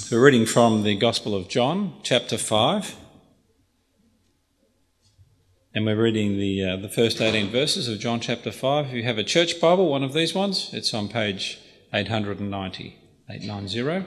We're reading from the Gospel of John, chapter 5, and we're reading the first 18 verses of John chapter 5. If you have a church Bible, one of these ones, it's on page 890.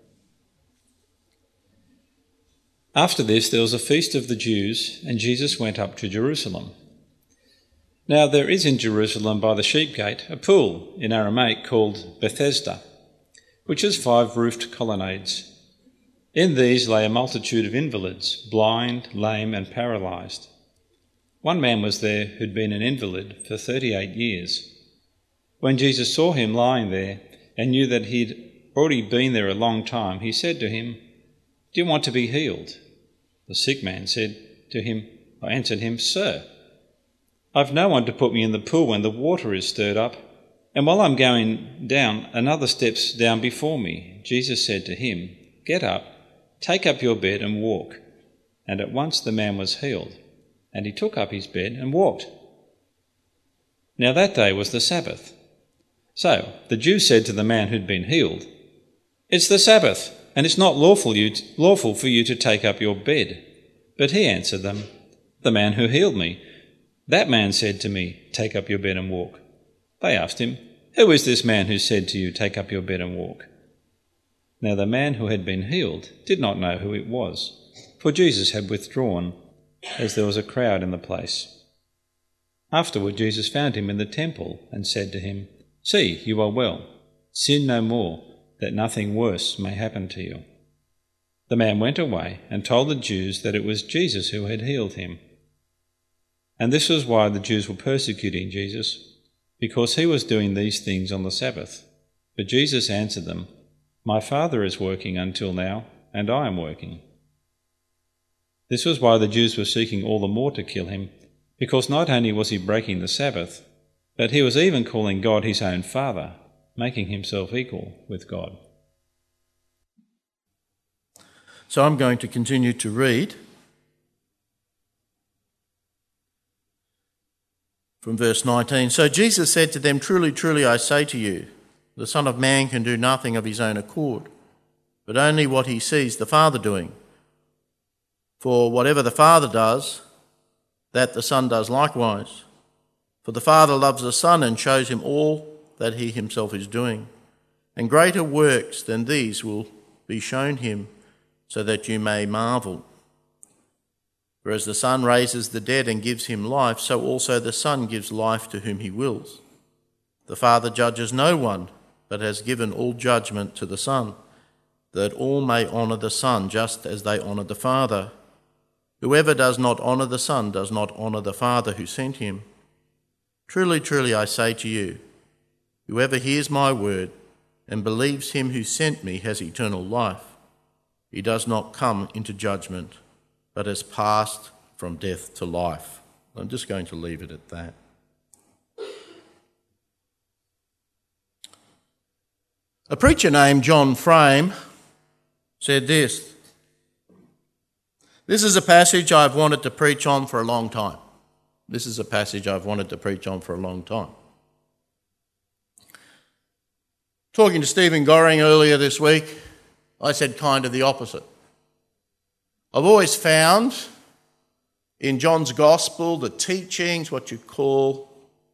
After this, there was a feast of the Jews, and Jesus went up to Jerusalem. Now there is in Jerusalem by the sheep gate a pool in Aramaic called Bethesda, which has 5 roofed colonnades. In these lay a multitude of invalids, blind, lame and paralysed. One man was there who'd been an invalid for 38 years. When Jesus saw him lying there and knew that he'd already been there a long time, he said to him, "Do you want to be healed?" The sick man answered him, "Sir, I've no one to put me in the pool when the water is stirred up, and while I'm going down, another steps down before me." Jesus said to him, "Get up, take up your bed and walk." And at once the man was healed, and he took up his bed and walked. Now that day was the Sabbath. So the Jews said to the man who'd been healed, "It's the Sabbath, and it's not lawful for you to take up your bed." But he answered them, "The man who healed me, that man said to me, 'Take up your bed and walk.'" They asked him, "Who is this man who said to you, 'Take up your bed and walk'?" Now the man who had been healed did not know who it was, for Jesus had withdrawn, as there was a crowd in the place. Afterward Jesus found him in the temple and said to him, "See, you are well. Sin no more, that nothing worse may happen to you." The man went away and told the Jews that it was Jesus who had healed him. And this was why the Jews were persecuting Jesus, because he was doing these things on the Sabbath. But Jesus answered them, "My Father is working until now, and I am working." This was why the Jews were seeking all the more to kill him, because not only was he breaking the Sabbath, but he was even calling God his own Father, making himself equal with God. So I'm going to continue to read from verse 19. So Jesus said to them, "Truly, truly, I say to you, the Son of Man can do nothing of his own accord, but only what he sees the Father doing. For whatever the Father does, that the Son does likewise. For the Father loves the Son and shows him all that he himself is doing. And greater works than these will be shown him, so that you may marvel. For as the Son raises the dead and gives him life, so also the Son gives life to whom he wills. The Father judges no one, but has given all judgment to the Son, that all may honour the Son just as they honour the Father. Whoever does not honour the Son does not honour the Father who sent him. Truly, truly, I say to you, whoever hears my word and believes him who sent me has eternal life. He does not come into judgment, but has passed from death to life." I'm just going to leave it at that. A preacher named John Frame said this: "This is a passage I've wanted to preach on for a long time. This is a passage I've wanted to preach on for a long time." Talking to Stephen Goring earlier this week, I said kind of the opposite. I've always found in John's Gospel the teachings, what you call,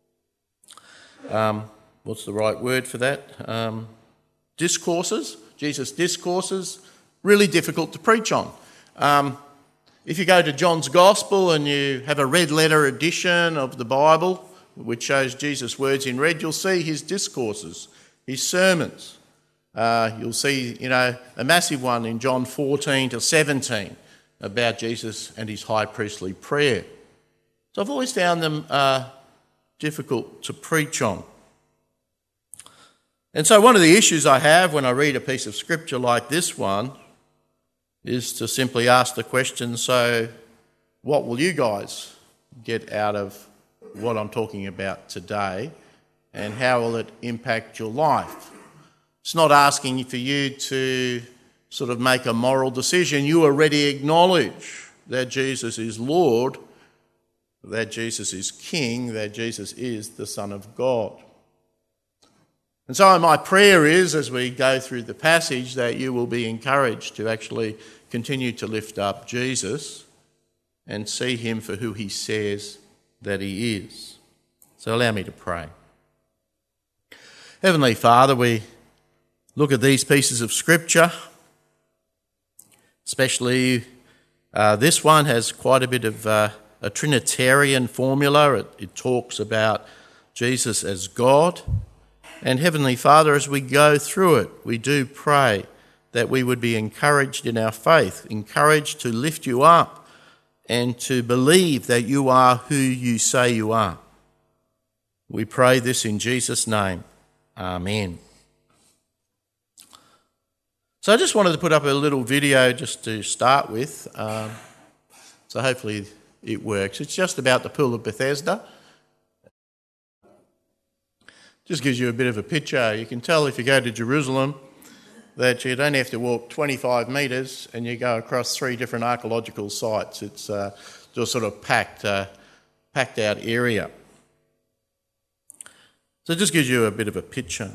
what's the right word for that? Discourses, Jesus' discourses, really difficult to preach on. If you go to John's Gospel and you have a red letter edition of the Bible, which shows Jesus' words in red, you'll see his discourses, his sermons. You'll see, a massive one in John 14 to 17 about Jesus and his high priestly prayer. So I've always found them difficult to preach on. And so one of the issues I have when I read a piece of scripture like this one is to simply ask the question, so what will you guys get out of what I'm talking about today, and how will it impact your life? It's not asking for you to sort of make a moral decision. You already acknowledge that Jesus is Lord, that Jesus is King, that Jesus is the Son of God. And so my prayer is, as we go through the passage, that you will be encouraged to actually continue to lift up Jesus and see him for who he says that he is. So allow me to pray. Heavenly Father, we look at these pieces of Scripture, especially this one has quite a bit of a Trinitarian formula. It talks about Jesus as God. And Heavenly Father, as we go through it, we do pray that we would be encouraged in our faith, encouraged to lift you up and to believe that you are who you say you are. We pray this in Jesus' name. Amen. So I just wanted to put up a little video just to start with. So hopefully it works. It's just about the Pool of Bethesda. Just gives you a bit of a picture. You can tell if you go to Jerusalem that you don't have to walk 25 metres and you go across 3 different archaeological sites. It's just sort of packed out area. So it just gives you a bit of a picture.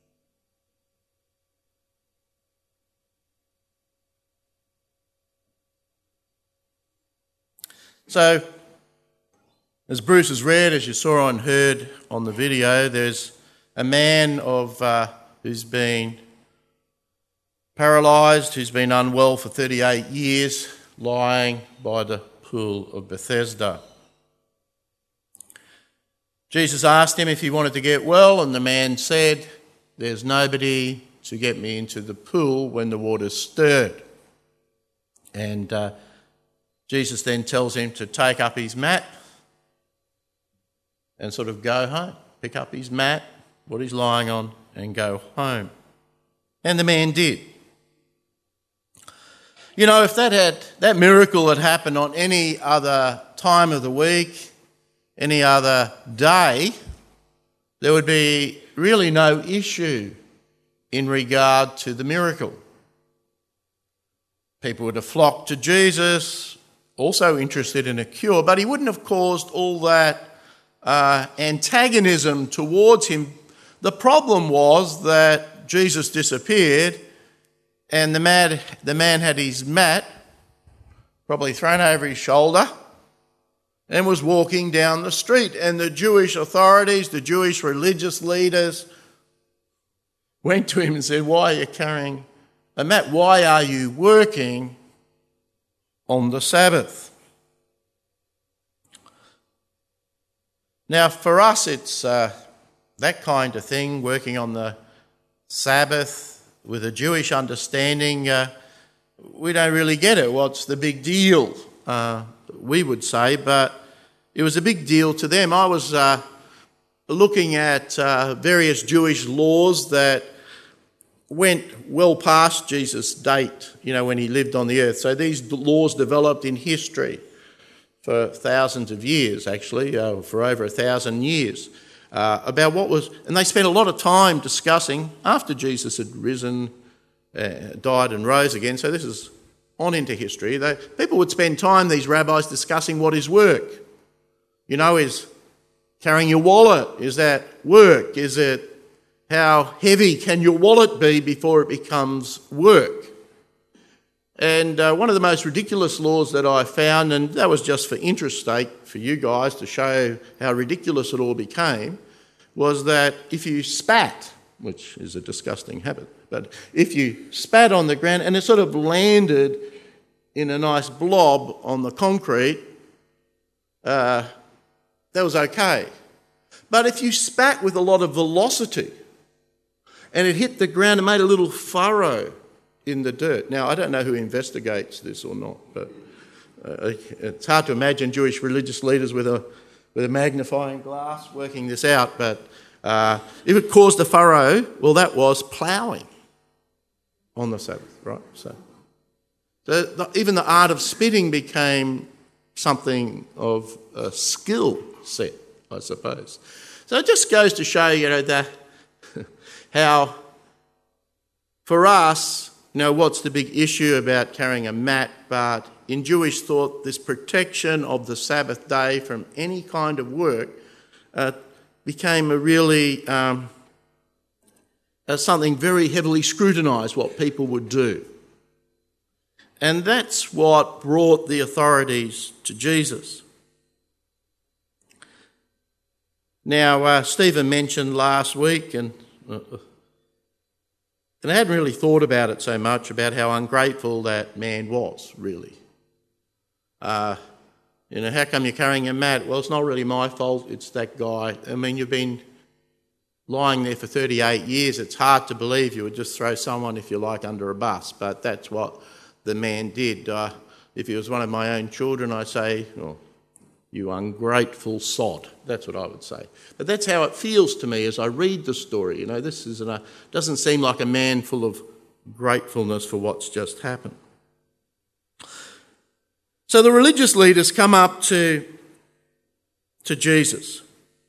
So, as Bruce has read, as you saw and heard on the video, there's a man who's been paralysed, who's been unwell for 38 years, lying by the Pool of Bethesda. Jesus asked him if he wanted to get well, and the man said, "There's nobody to get me into the pool when the water's stirred." And Jesus then tells him to take up his mat and sort of go home, pick up his mat, what he's lying on, and go home. And the man did. You know, if that miracle had happened on any other time of the week, any other day, there would be really no issue in regard to the miracle. People would have flocked to Jesus, also interested in a cure, but he wouldn't have caused all that antagonism towards him. The problem was that Jesus disappeared and the man had his mat probably thrown over his shoulder and was walking down the street. And the Jewish authorities, the Jewish religious leaders went to him and said, "Why are you carrying a mat? Why are you working on the Sabbath?" Now, for us, it's that kind of thing, working on the Sabbath with a Jewish understanding. We don't really get it. What's the big deal, we would say, but it was a big deal to them. I was looking at various Jewish laws that went well past Jesus' date, when he lived on the earth. So these laws developed in history for thousands of years, actually, for over 1,000 years, about what was... And they spent a lot of time discussing, after Jesus had risen, died and rose again, so this is on into history. People would spend time, these rabbis, discussing what is work. Is carrying your wallet, is that work? Is it how heavy can your wallet be before it becomes work? And one of the most ridiculous laws that I found, and that was just for interest's sake for you guys to show how ridiculous it all became, was that if you spat, which is a disgusting habit, but if you spat on the ground and it sort of landed in a nice blob on the concrete, that was okay. But if you spat with a lot of velocity and it hit the ground and made a little furrow in the dirt. Now, I don't know who investigates this or not, but it's hard to imagine Jewish religious leaders with a magnifying glass working this out, but if it caused a furrow, well, that was ploughing on the Sabbath, right? So even the art of spitting became something of a skill set, I suppose. So it just goes to show, how for us, what's the big issue about carrying a mat? But in Jewish thought, this protection of the Sabbath day from any kind of work became a really as something very heavily scrutinised, what people would do. And that's what brought the authorities to Jesus. Now, Stephen mentioned last week, and I hadn't really thought about it so much, about how ungrateful that man was, really. How come you're carrying a mat? Well, it's not really my fault, it's that guy. I mean, you've been lying there for 38 years. It's hard to believe you would just throw someone, if you like, under a bus, but that's what the man did. If he was one of my own children, I'd say, oh, you ungrateful sod. That's what I would say. But that's how it feels to me as I read the story. This doesn't seem like a man full of gratefulness for what's just happened. So the religious leaders come up to Jesus.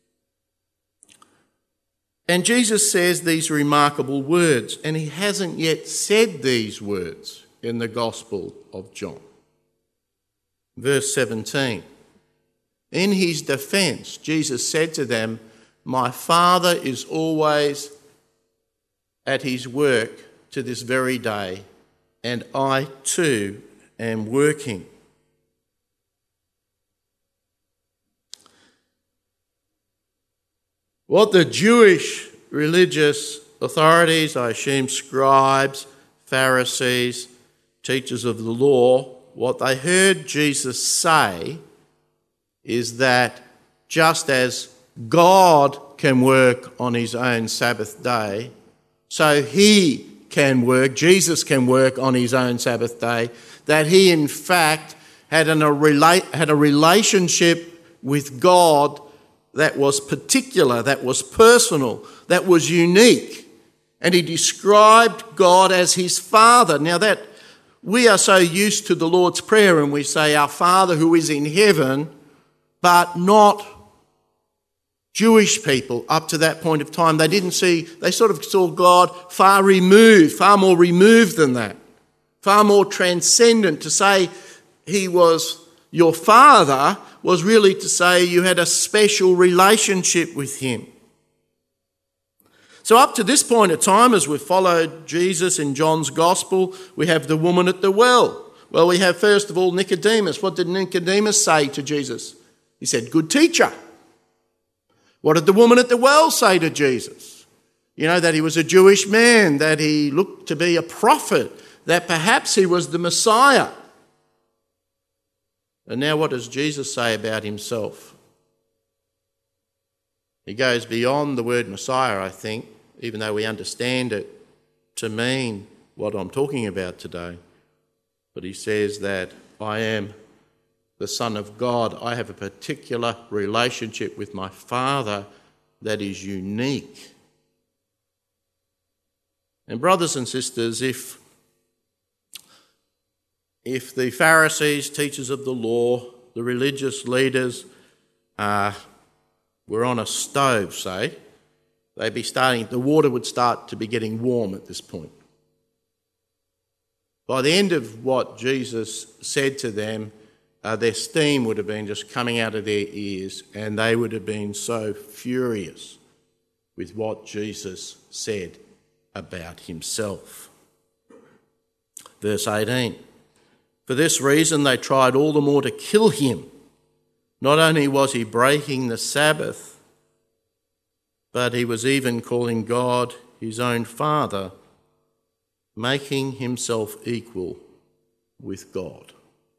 And Jesus says these remarkable words, and he hasn't yet said these words in the Gospel of John. Verse 17. In his defence, Jesus said to them, "My Father is always at his work to this very day, and I too am working." What the Jewish religious authorities, I assume scribes, Pharisees, teachers of the law, what they heard Jesus say is that just as God can work on his own Sabbath day, so he can work, Jesus can work on his own Sabbath day, that he in fact had a relationship with God that was particular, that was personal, that was unique. And he described God as his Father. Now that we are so used to the Lord's Prayer and we say, "Our Father who is in heaven," but not Jewish people up to that point of time. They sort of saw God far removed, far more removed than that, far more transcendent. To say he was your Father was really to say you had a special relationship with him. So up to this point of time, as we've followed Jesus in John's Gospel, we have the woman at the well. Well, we have first of all Nicodemus. What did Nicodemus say to Jesus? He said, "Good teacher." What did the woman at the well say to Jesus? That he was a Jewish man, that he looked to be a prophet, that perhaps he was the Messiah. And now what does Jesus say about himself? He goes beyond the word Messiah, I think, even though we understand it to mean what I'm talking about today. But he says that I am the Son of God. I have a particular relationship with my Father that is unique. And brothers and sisters, if the Pharisees, teachers of the law, the religious leaders were on a stove, say, the water would start to be getting warm at this point. By the end of what Jesus said to them, their steam would have been just coming out of their ears, and they would have been so furious with what Jesus said about himself. Verse 18. For this reason they tried all the more to kill him. Not only was he breaking the Sabbath, but he was even calling God his own Father, making himself equal with God.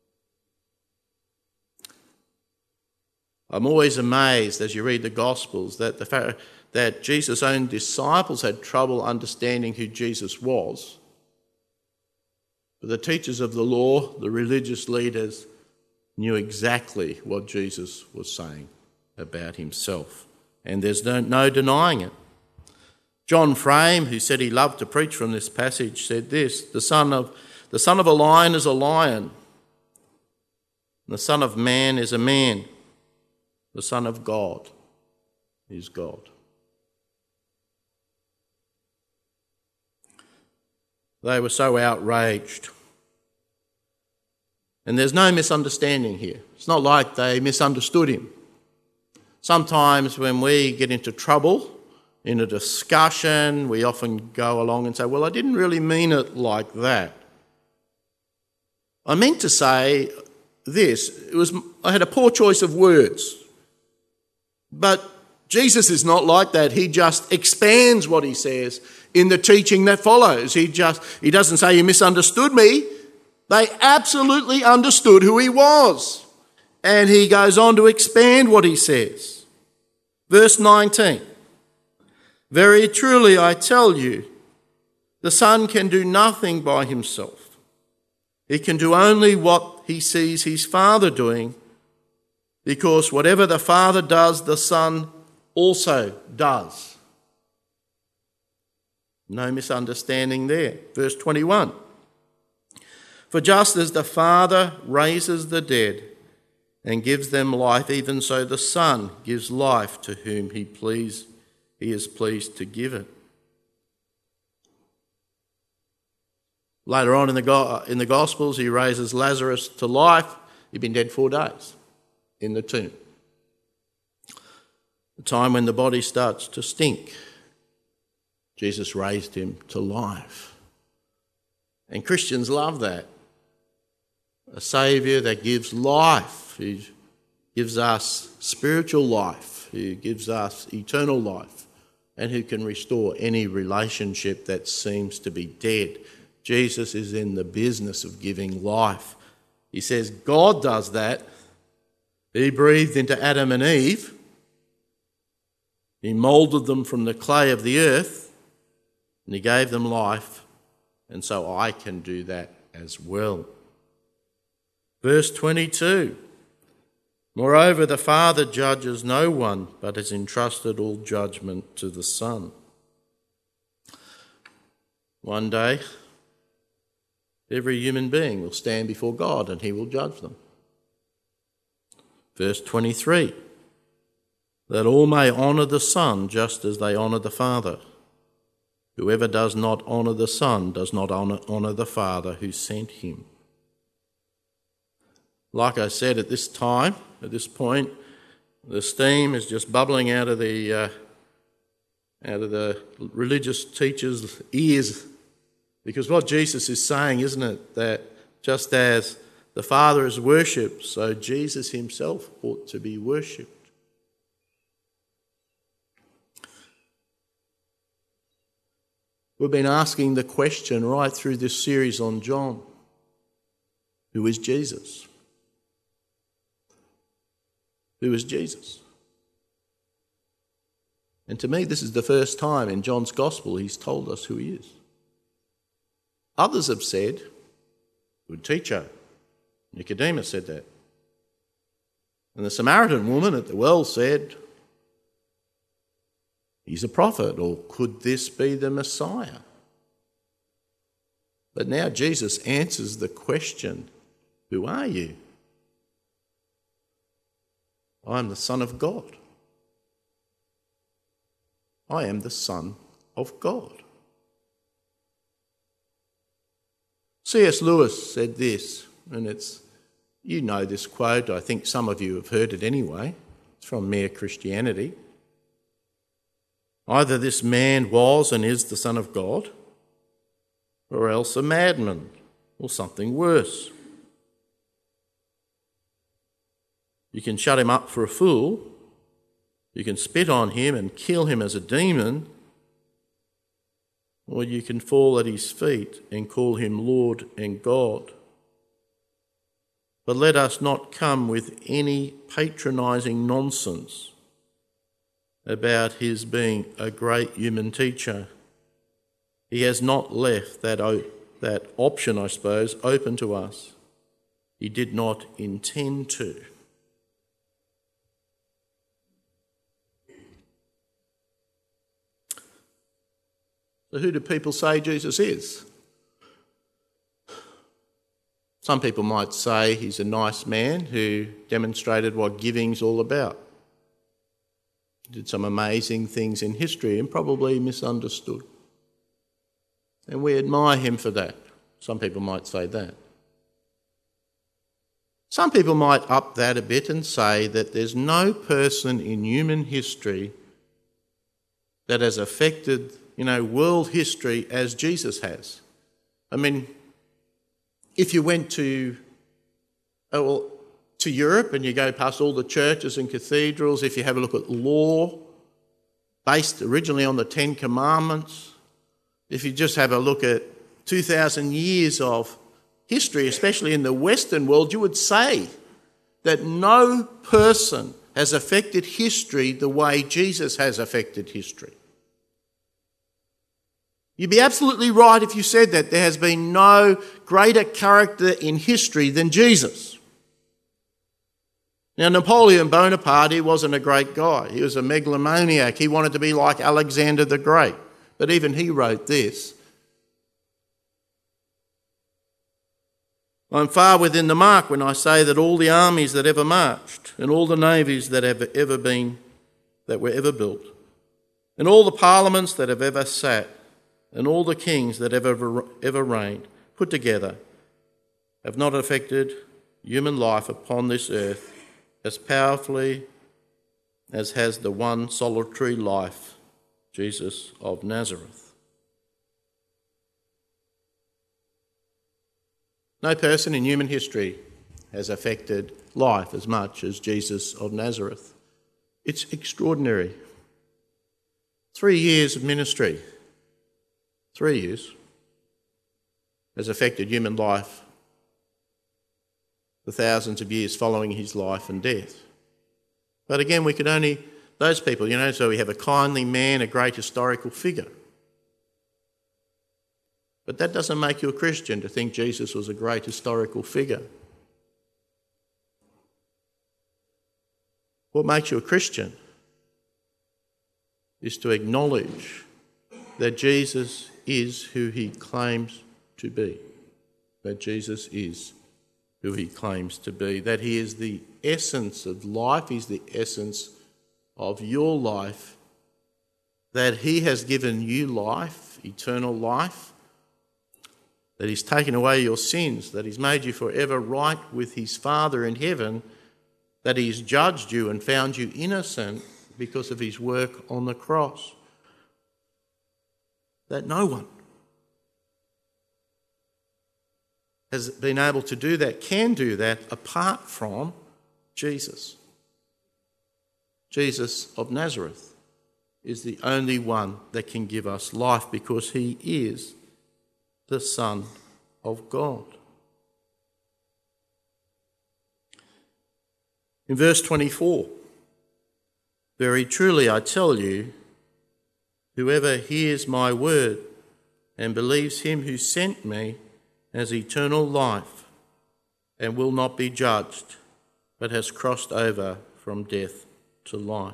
I'm always amazed as you read the Gospels that Jesus' own disciples had trouble understanding who Jesus was. But the teachers of the law, the religious leaders, knew exactly what Jesus was saying about himself. And there's no denying it. John Frame, who said he loved to preach from this passage, said this: the son of a lion is a lion. The Son of Man is a man. The Son of God is God. They were so outraged. And there's no misunderstanding here. It's not like they misunderstood him. Sometimes when we get into trouble in a discussion, we often go along and say, well, I didn't really mean it like that. I meant to say this. I had a poor choice of words. But Jesus is not like that. He just expands what he says in the teaching that follows. He doesn't say, you misunderstood me. They absolutely understood who he was. And he goes on to expand what he says. Verse 19. Very truly I tell you, the Son can do nothing by himself. He can do only what he sees his Father doing, because whatever the Father does, the Son also does. No misunderstanding there. Verse 21. For just as the Father raises the dead and gives them life, even so the Son gives life to whom he is pleased to give it. Later on in the Gospels, he raises Lazarus to life. He'd been dead 4 days in the tomb. The time when the body starts to stink, Jesus raised him to life. And Christians love that. A Saviour that gives life, who gives us spiritual life, who gives us eternal life, and who can restore any relationship that seems to be dead. Jesus is in the business of giving life. He says God does that. He breathed into Adam and Eve. He moulded them from the clay of the earth, and he gave them life, and so I can do that as well. Verse 22. Moreover, the Father judges no one, but has entrusted all judgment to the Son. One day, every human being will stand before God and he will judge them. Verse 23. That all may honour the Son just as they honour the Father. Whoever does not honour the Son does not honour the Father who sent him. Like I said, at this point, the steam is just bubbling out of the religious teachers' ears. Because what Jesus is saying, isn't it, that just as the Father is worshipped, so Jesus himself ought to be worshipped. We've been asking the question right through this series on John. Who is Jesus? Who is Jesus? And to me, this is the first time in John's Gospel he's told us who he is. Others have said, good teacher. Nicodemus said that. And the Samaritan woman at the well said, he's a prophet, or could this be the Messiah? But now Jesus answers the question, who are you? I am the Son of God. I am the Son of God. C.S. Lewis said this, and you know this quote, I think some of you have heard it anyway. It's from Mere Christianity. Either this man was and is the Son of God, or else a madman, or something worse. You can shut him up for a fool, you can spit on him and kill him as a demon, or you can fall at his feet and call him Lord and God. But let us not come with any patronising nonsense about his being a great human teacher. He has not left that option, I suppose, open to us. He did not intend to. So who do people say Jesus is? Some people might say he's a nice man who demonstrated what giving's all about. Did some amazing things in history and probably misunderstood. And we admire him for that. Some people might say that. Some people might up that a bit and say that there's no person in human history that has affected, world history as Jesus has. I mean, if you went to Europe and you go past all the churches and cathedrals, if you have a look at law, based originally on the Ten Commandments, if you just have a look at 2,000 years of history, especially in the Western world, you would say that no person has affected history the way Jesus has affected history. You'd be absolutely right if you said that there has been no greater character in history than Jesus. Now, Napoleon Bonaparte, he wasn't a great guy. He was a megalomaniac. He wanted to be like Alexander the Great. But even he wrote this: I'm far within the mark when I say that all the armies that ever marched, and all the navies that were ever built, and all the parliaments that have ever sat, and all the kings that ever reigned, put together, have not affected human life upon this earth as powerfully as has the one solitary life, Jesus of Nazareth. No person in human history has affected life as much as Jesus of Nazareth. It's extraordinary. 3 years of ministry, 3 years, has affected human life for thousands of years following his life and death. But again, we could only, those people, so we have a kindly man, a great historical figure. But that doesn't make you a Christian to think Jesus was a great historical figure. What makes you a Christian is to acknowledge that Jesus is who he claims to be. That Jesus is who he claims to be. That he is the essence of life. He's the essence of your life. That he has given you life, eternal life. That he's taken away your sins. That he's made you forever right with his Father in heaven. That he's judged you and found you innocent because of his work on the cross. That no one has been able to do that, can do that, apart from Jesus. Jesus of Nazareth is the only one that can give us life because he is the Son of God. In verse 24, very truly I tell you, whoever hears my word and believes him who sent me has eternal life and will not be judged, but has crossed over from death to life.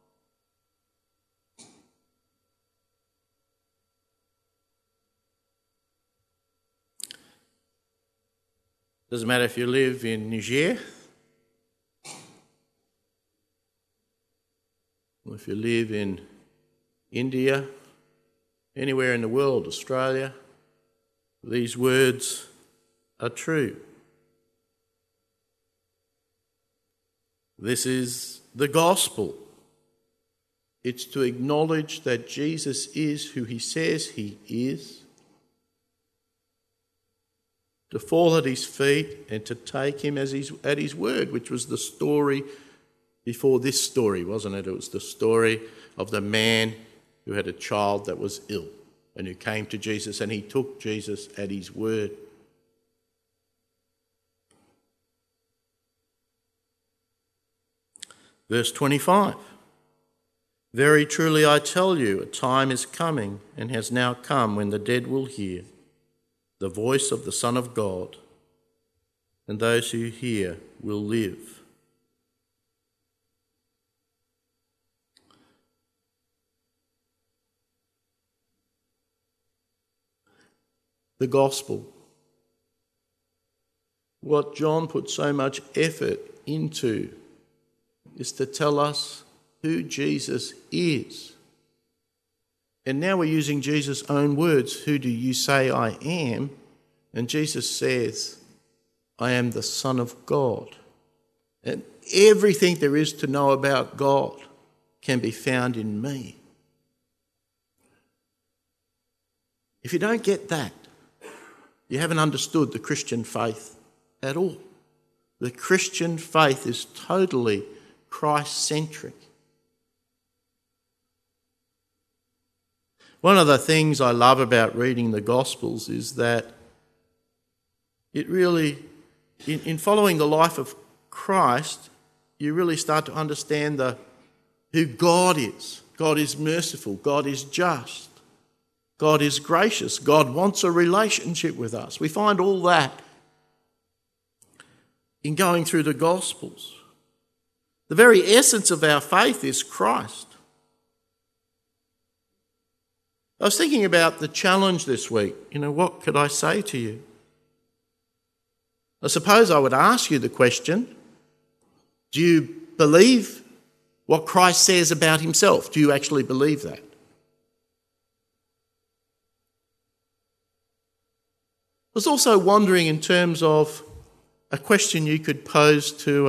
Doesn't matter if you live in Niger, or if you live in India, anywhere in the world, Australia, these words are true. This is the gospel. It's to acknowledge that Jesus is who he says he is, to fall at his feet and to take him at his word, which was the story before this story, wasn't it? It was the story of the man who had a child that was ill and who came to Jesus, and he took Jesus at his word. Verse 25, very truly I tell you, a time is coming and has now come when the dead will hear the voice of the Son of God, and those who hear will live. The gospel. What John put so much effort into is to tell us who Jesus is. And now we're using Jesus' own words. Who do you say I am? And Jesus says, I am the Son of God. And everything there is to know about God can be found in me. If you don't get that, you haven't understood the Christian faith at all. The Christian faith is totally Christ-centric. One of the things I love about reading the Gospels is that it really, in following the life of Christ, you really start to understand who God is. God is merciful. God is just. God is gracious. God wants a relationship with us. We find all that in going through the Gospels. The very essence of our faith is Christ. I was thinking about the challenge this week. What could I say to you? I suppose I would ask you the question, do you believe what Christ says about himself? Do you actually believe that? I was also wondering in terms of a question you could pose to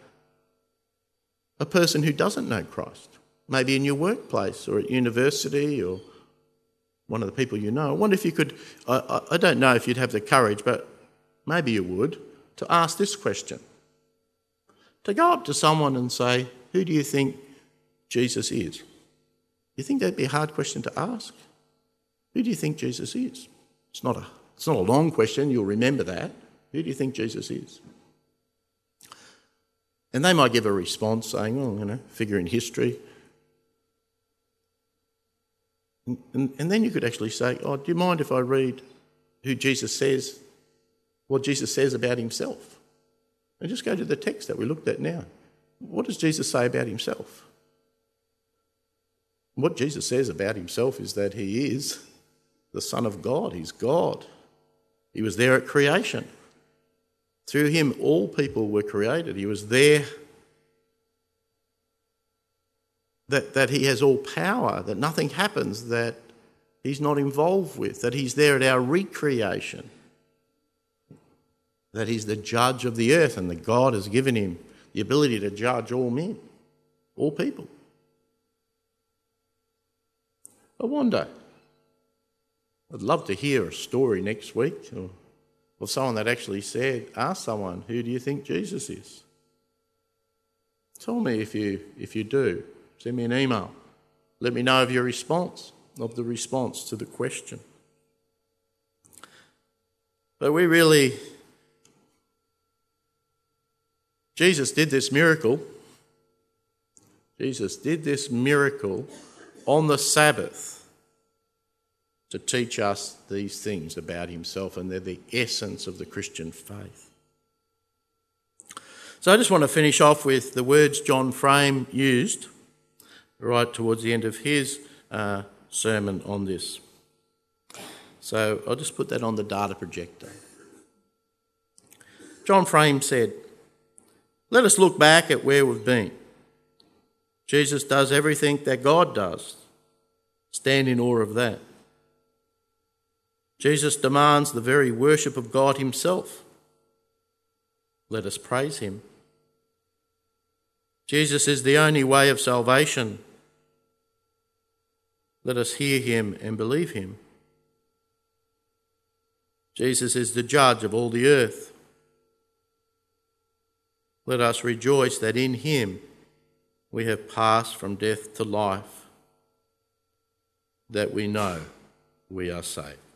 a person who doesn't know Christ, maybe in your workplace or at university or one of the people you know. I wonder if you could, I don't know if you'd have the courage, but maybe you would, to ask this question. To go up to someone and say, who do you think Jesus is? You think that'd be a hard question to ask? Who do you think Jesus is? It's not a long question, you'll remember that. Who do you think Jesus is? And they might give a response saying, figure in history. And then you could actually say, do you mind if I read what Jesus says about himself? And just go to the text that we looked at now. What does Jesus say about himself? What Jesus says about himself is that he is the Son of God. He's God. He was there at creation. Through him, all people were created. He was there. That he has all power, that nothing happens that he's not involved with, that he's there at our recreation, that he's the judge of the earth and that God has given him the ability to judge all men, all people. I wonder, I'd love to hear a story next week of someone that actually asked someone, who do you think Jesus is? Tell me if you do. Send me an email. Let me know of your response, of the response to the question. But Jesus did this miracle. Jesus did this miracle on the Sabbath to teach us these things about himself, and they're the essence of the Christian faith. So I just want to finish off with the words John Frame used right towards the end of his sermon on this. So I'll just put that on the data projector. John Frame said, "Let us look back at where we've been. Jesus does everything that God does. Stand in awe of that. Jesus demands the very worship of God himself. Let us praise him. Jesus is the only way of salvation. Let us hear him and believe him. Jesus is the judge of all the earth. Let us rejoice that in him we have passed from death to life, that we know we are saved."